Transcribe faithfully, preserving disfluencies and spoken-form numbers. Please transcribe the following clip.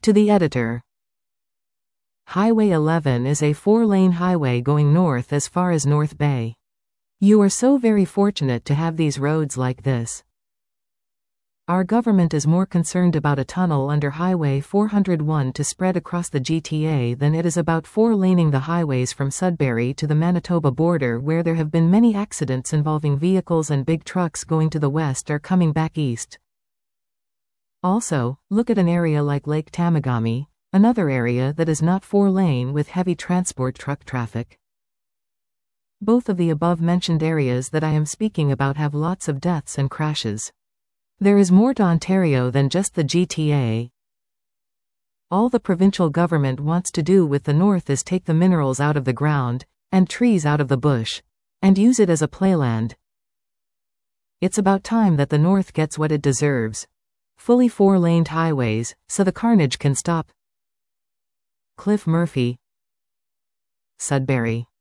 To the editor. Highway eleven is a four-lane highway going north as far as North Bay. You are so very fortunate to have these roads like this. Our government is more concerned about a tunnel under Highway four oh one to spread across the G T A than it is about four-laning the highways from Sudbury to the Manitoba border, where there have been many accidents involving vehicles and big trucks going to the west or coming back east. Also, look at an area like Lake Tamagami, another area that is not four-lane with heavy transport truck traffic. Both of the above-mentioned areas that I am speaking about have lots of deaths and crashes. There is more to Ontario than just the G T A. All the provincial government wants to do with the north is take the minerals out of the ground, and trees out of the bush, and use it as a playland. It's about time that the north gets what it deserves. Fully four-laned highways, so the carnage can stop. Cliff Murphy, Sudbury.